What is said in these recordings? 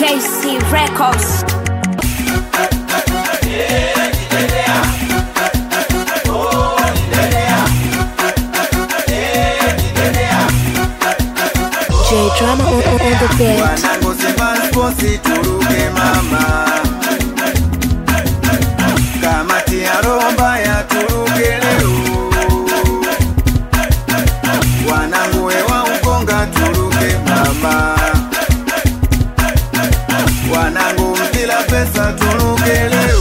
KC Records. J Drama on the beat. Wanangu Simba Sports turuke mama, kamati ya roho mbaya turuke leo. Wanangu wewa Ukonga turuke mama, wanangu mpila pesa turuke leo.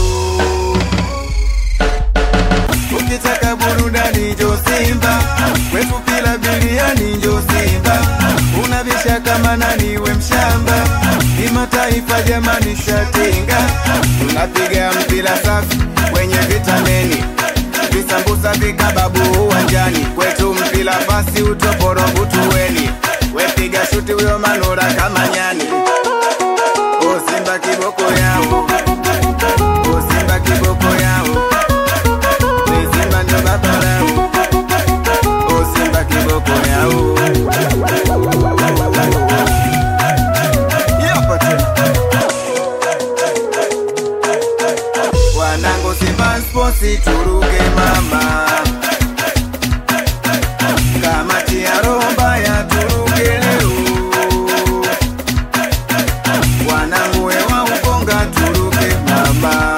Ukitaka burudani njo Simba, kwetu pila biliani njo Simba. Unabisha kama nani we mshamba, ni mataifa jamani shatinga. Tunapiga mpira safi wenye vitamini, visambusa vikababu uwanjani. Kwetu mpira pasi utoporo butuweni, wepiga shuti uyo manura kama nyani. O Simba kiboko yao, o Simba kiboko yao, we Simba ndio baba yao. O Simba kiboko yao. Wanangu Simba Sports turuke mama, kamati ya roho mbaya turuke leo. Wanangu wewa Ukonga turuke mama,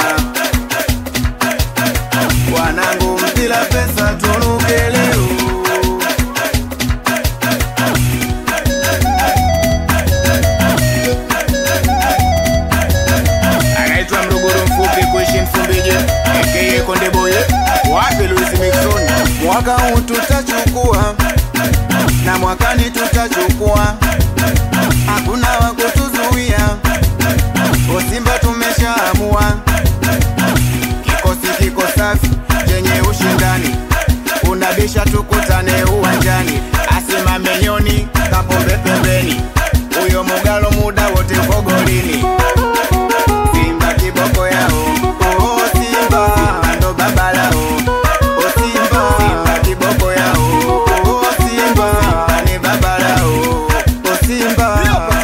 wanangu mpila pesa turuke leo. Anaitwa Mruguru mfupi kuishi Msumbiji, aka Konde Boy, wapi Louis Mixon. Mwaka huu tutachukua na mwakani tutachukua, hakuna wa kutuzuia. O Simba tumeshaamua, kikosi kiko safi chenye ushindani. Unabisha tukutane uwanjani, asimame Nyoni Kapombe pembeni, uyo Mugalo muda wote uko golini. Simba kiboko yao, oh Simba ndo baba lao. Oh Simba kiboko yao, oh Simba ni baba lao. Oh Simba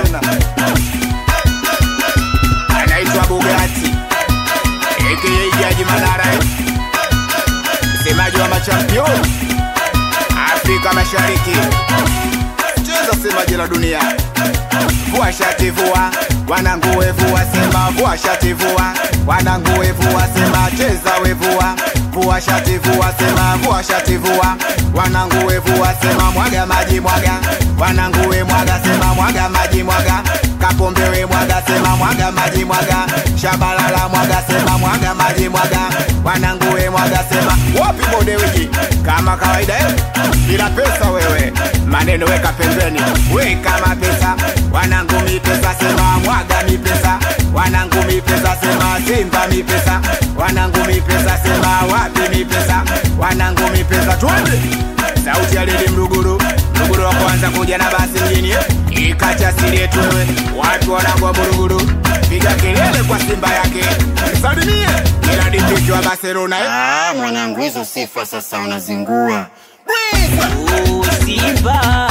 anaitwa Bugatti, aka Jaji Manara, msemaji wa machampion Afrika Mashariki, cheza semaji la dunia. Vua shati vua, wanangu wevua sema vua shati vua, wanangu wevua sema cheza wevua. Vua shati vua sema vua shati vua, wanangu wevua sema mwaga maji mwaga, wanangu we mwaga sema mwaga maji mwaga. Kapombe we mwaga sema mwaga maji mwaga, Shabalala mwaga sema mwaga maji mwaga, wanangu we mwaga sema wapi Bode wiki. Kama kawaida bila pesa wewe, maneno weka pembeni, weka mapesa. Wanangu mipesa sema mwaga mipesa, wanangu mipesa sema Simba mipesa, wanangu mipesa sema wapi mipesa, wanangu mipesa twende. Sauti ya Lili Mruguru, Mruguru wa kwanza kuja na basi mjini, ikacha siri yetu wewe. Watu wanangu wa Mruguru, piga kelele kwa Simba yake, msalimie ila dipiki wa Barcelona. Mwanangu hizo sifa sasa unazingua. Oh Simba,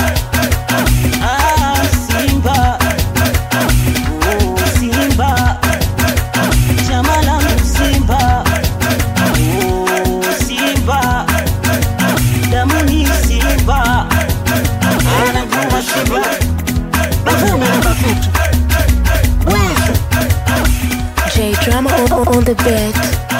Simba, oh Simba, chama langu Simba. Oh Simba, damu ni Simba, anajua Simba, Bavume na mafuta. J Drama on the beat.